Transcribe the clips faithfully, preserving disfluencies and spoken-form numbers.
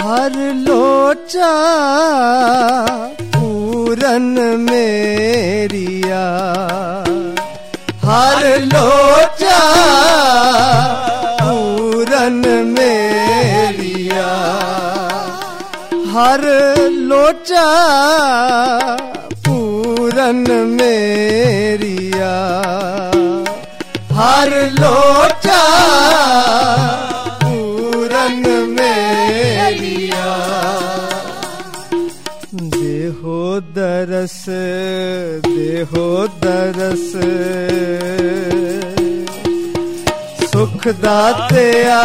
हर लोचा पूरन मेरिया, हर लोचा पूरन मेरिया, हर लोचा पूरन मेरिया, हर लोचा पूरन मेरिया। देहो दरस देहो दरस सुख दातिया,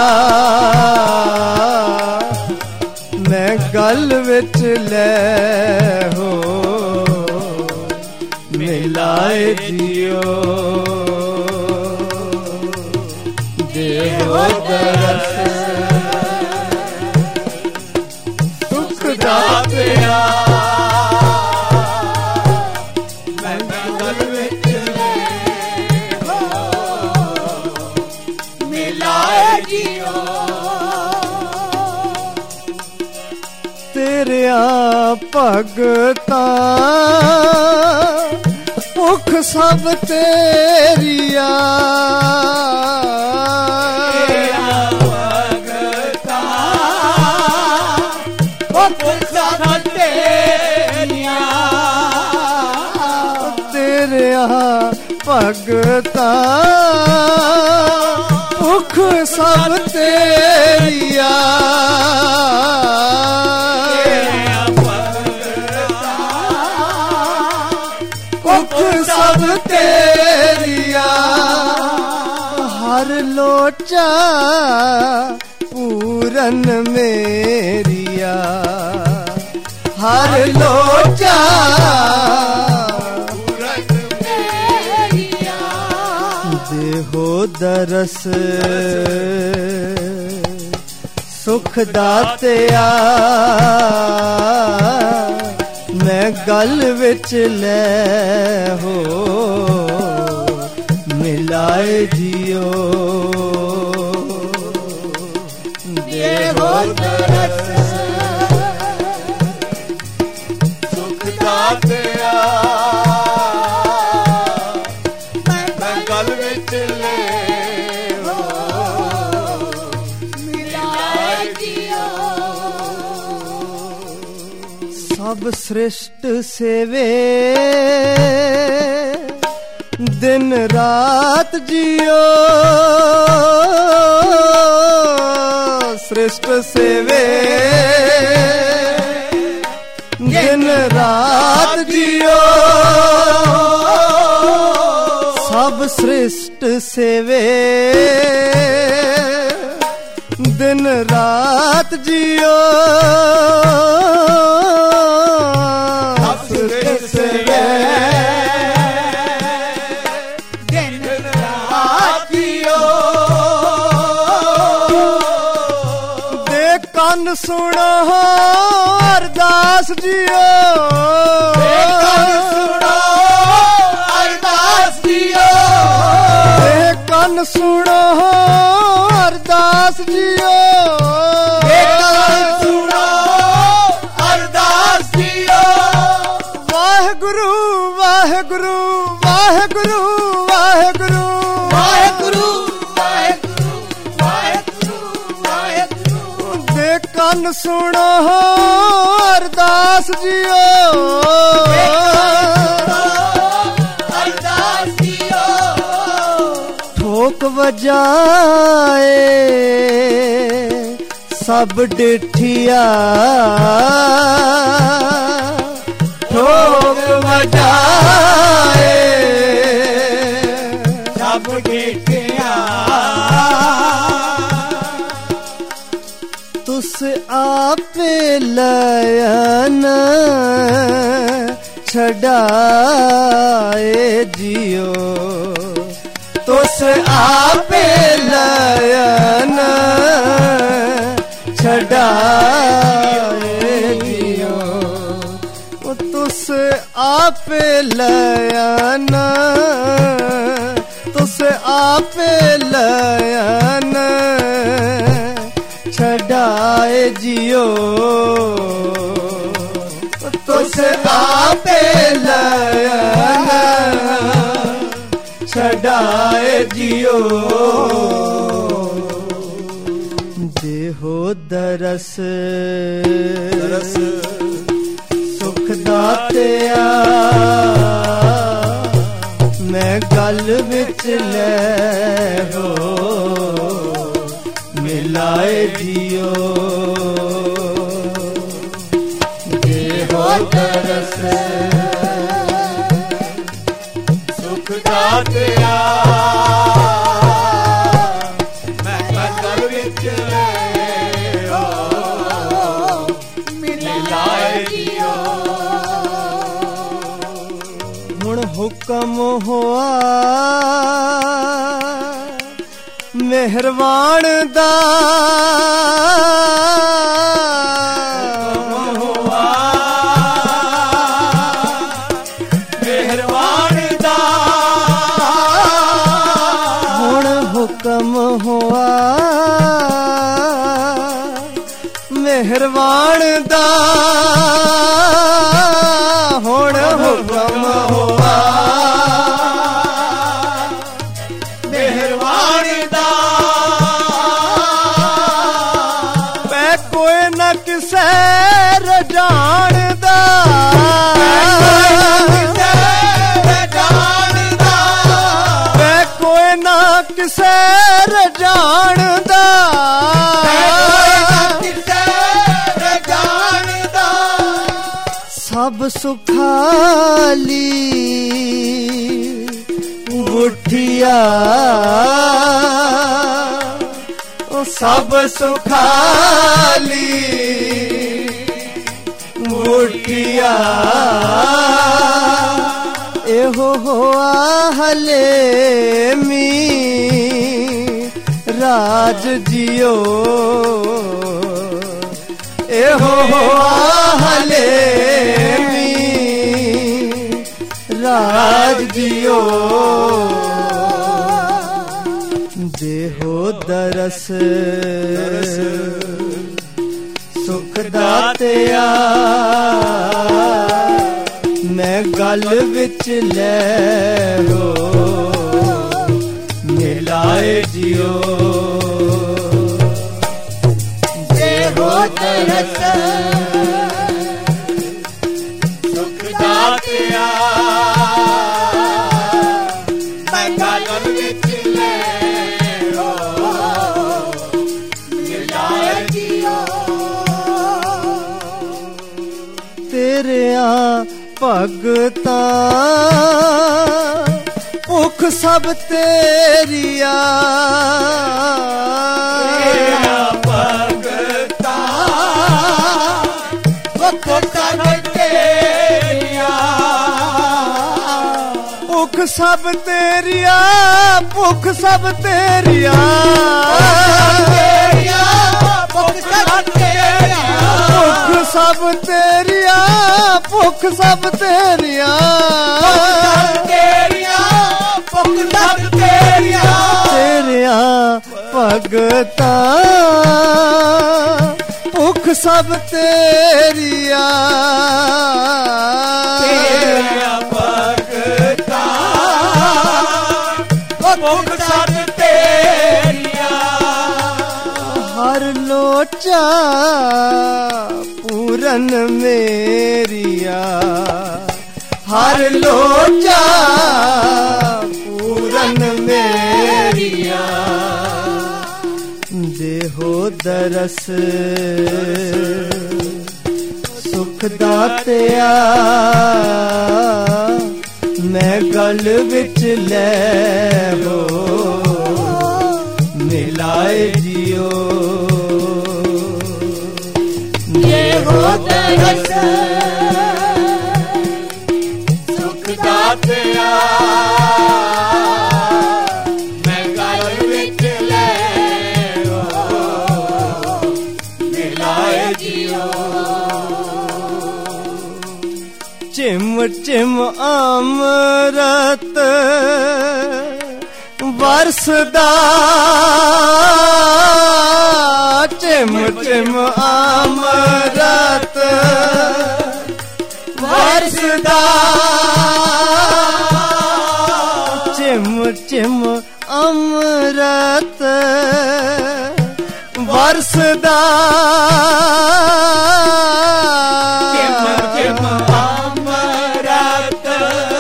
मैं गल विच ले हो मिलाए जियो। देहो दरस सुख दातिया, मैं गल विच ले हो मिलाए जियो। तेरिया भगतां भुख सब तेरिया, तेरिया भगतां भुख सब तेरिया, तेरिया भगतां भुख सब तेरिया, सब तेरिया। हर लोचा पूरन मेरिया, हर लोचा पूरन मेरिया। देहो दरस सुख दातिया, मैं गल विच ले हो मिलाए जियो। देहो दरस सुख दातिया, मैं गल विच ले हो मिलाए जियो। सब सृष्ट सेवे दिन रात जियो, सृष्ट सेवे दिन रात जियो। सब सृष्ट सेवे दिन रात जियो, कन सुनो अरदास जियो, कन सुनो अरदास जियो, कन सुनो अरदास जियो, कन सुनो अरदास जियो। वाहेगुरु वाहेगुरु वाहेगुरु वाहेगुरु वाहेगुरु कन सुनो अरदास जियो, अरदास जियो। ठोक बजाए सब डिठिया, ठोक बजाए सब डिठिया। तुस आपे लयन छड़ाए जियो, तुस आपे लयन छड़ाए जियो। तुस आपे लयन तुस आपे लयन छड़ाए जियो तुस आपे लया छड़ाए जियो देहो दरस दरस सुख दातिया मैं गल विच ले हो मिलाए जियो देहो दरस सुख दातिया मैं गल विच ले हो मिलाए जियो हुण हुक्म होआ मेहरबान दा हुआ मेहरबान दा हुण हुक्म होआ मेहरबान दा हुण हुक्म होआ मेहरबान दा मैं कोई न किसे रजान दा मैं कोई न किसे रजान दा सब सुखाली बुठिया सब सुखाली बुठिया एहो होआ हले मी राज जियो एहो होआ हले राज जियो देहो दरस सुख दातिया मैं गल विच ले हो मिलाए जियो देहो दरस सुख दातिया मैं गल विच ले हो मिलाए जियो तेरिया भगता भुख सब तेरिया भगता भुख सब तेरिया भुख सब तेरिया भुख सब तेरिया भुख सब तेरिया भुख सब तेरिया भुख सब तेरिया भुख सब तेरिया तेरिया भगता भुख सब तेरिया भगता भुख सब तेरिया हर लोचा पूरन मेरिया हर लोचा पूरन मेरिया देहो दरस सुख दातिया मैं गल विच ले हो मिलाए जियो देहो दरस सुख दातिया मैं गल विच ले हो मिलाए जियो चिम चिम अमृत बरसदा चिम चिम अमृत ਵਰਸਦਾ चिम चिम अमृत वरसदा ਚਿਮ ਚਿਮ ਅਮਰਤ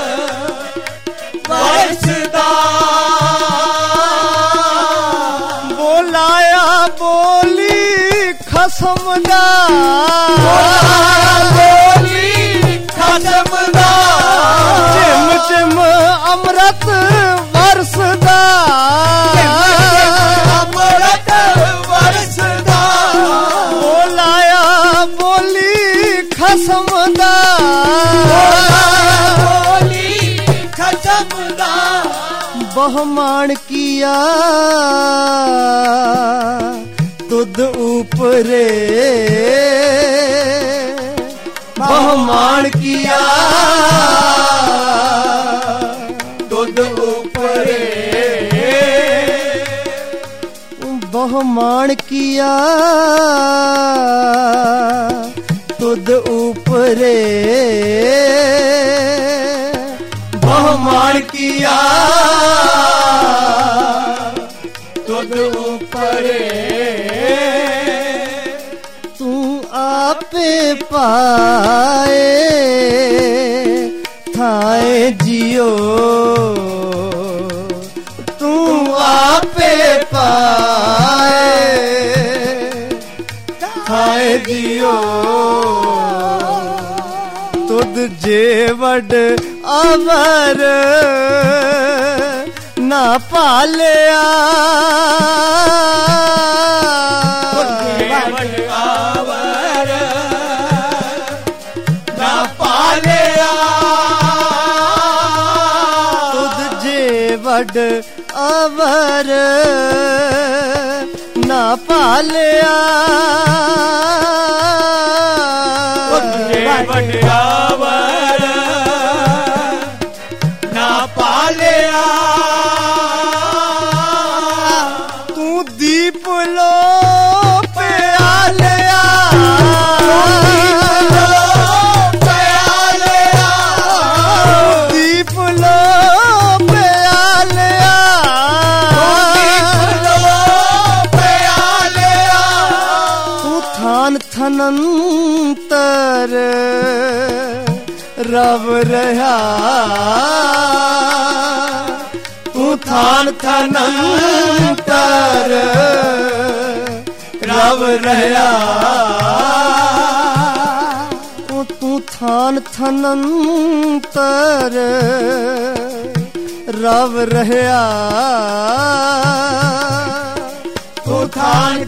ਵਰਸਦਾ बोलाया बोली खसम दा ਬੋਲੀ ਖਸਮ ਦਾ चिम चिम अमृत वरसदा ਅਮਰਤ ਵਰਸਦਾ बोलाया बोली खसम दा ਬੋਲੀ ਖਸਮ ਦਾ बहुमान किया तुद ऊपरे बहुमान किया ਤੁਧ ਉਪਰੇ बहुमान किया तुद ऊपरे बहुमान किया ਤੁਧ ਉਪਰੇ तू आपे पाए थाए जियो तू आपे पाए थाए जियो तुद जे वड अमर ना पालिया ਆਵਰ ਨਾ ਪਾਲਿਆ तुद जे वड अवर ना पालिया ਵਡਿਆਵਰ ਨਾ ਪਾਲਿਆ तू दीप लो प्यालिया ਪਿਆਲਿਆ दीप लो प्यालिया ਪਿਆਲਿਆ तू थान थनंतर रव रहा तू थान थनंतर रव रहा तू तू थान थनंतर रव रहा ਤੂੰ ਥਾਨ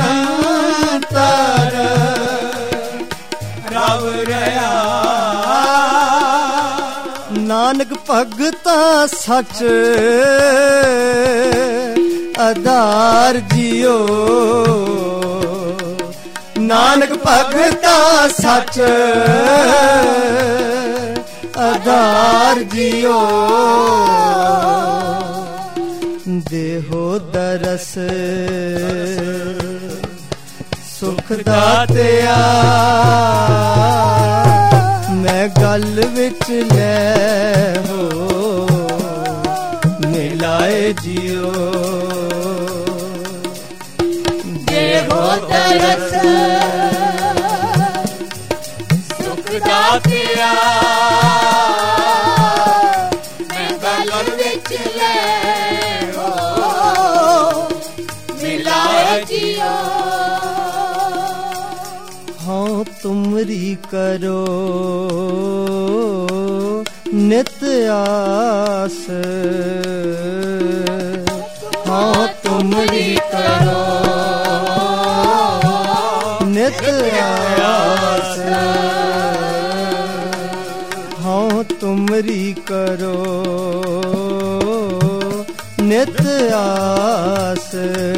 ਖਨੰਤਰ ਰਵ ਰਿਆ नानक भगता सच आधार जियो नानक भगता सच आधार जियो देहो दरस सुख दातिया मैं गल विच ले हो मिलाए जियो ਦੇਹੋ ਤਰਸ ਸੁਖ ਦਾਤਿਆ ਮੈਂ ਗਲ ਵਿੱਚ ਲੈ ਹੋ ਮਿਲਾਏ ਜਿਓ हाँ तुमरी करो नित आस हाँ तुमरी करो नित आस हाँ तुमरी करो नित आस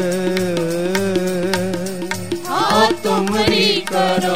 हाँ तुमरी करो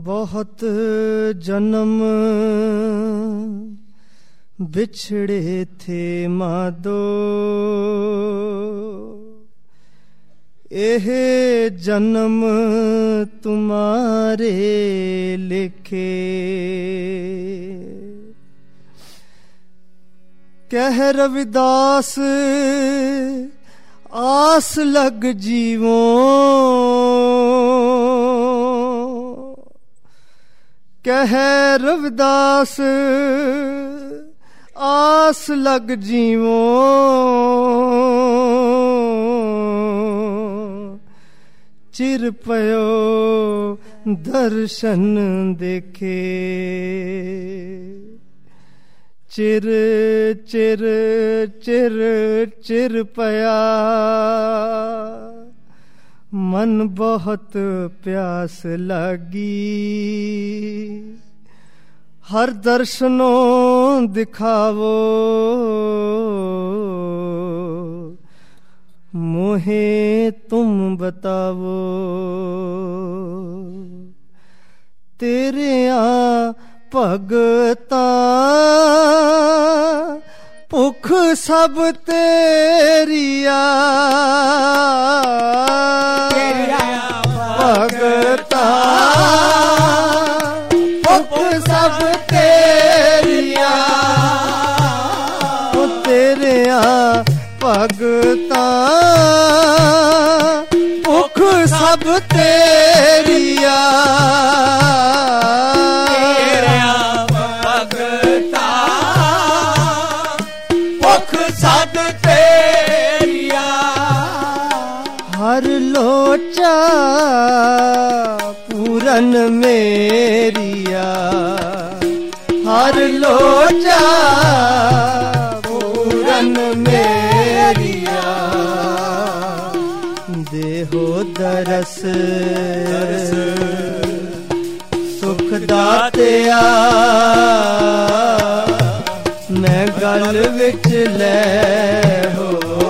ਬਹੁਤ ਜਨਮ बिछड़े थे मादो एह जन्म तुम्हारे लिखे कह रविदास आस लग जीवो कह रविदास आस लग जीवो चिर पयो दर्शन देखे चिर चिर चिर चिर पया मन बहुत प्यास लगी हर दर्शनों दिखावो मोहे तुम बतावो तेरे आ भगता भुख सब तेरिया भगता भुख सब तेरिया ओ तेरे आ भगता भुख सब तेरिया तेरा भगता भुख सब तेरिया हर लोचा पूरन मेरिया हर लोचा पूरन मेरिया देहो दरस सुख दातिया मैं गल विच ले हो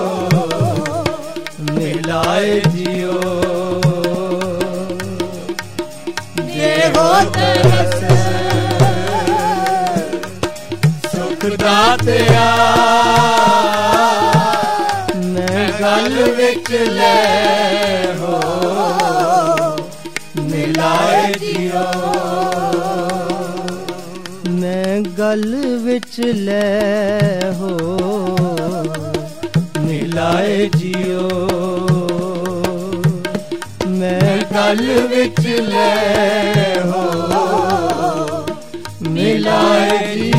मिलाए जियो देहो दरस सुख दातिया मैं गल विच ले हो मिलाए जियो मैं गल विच ले हो मिलाए जियो मैं गल विच ले हो मिलाए जियो।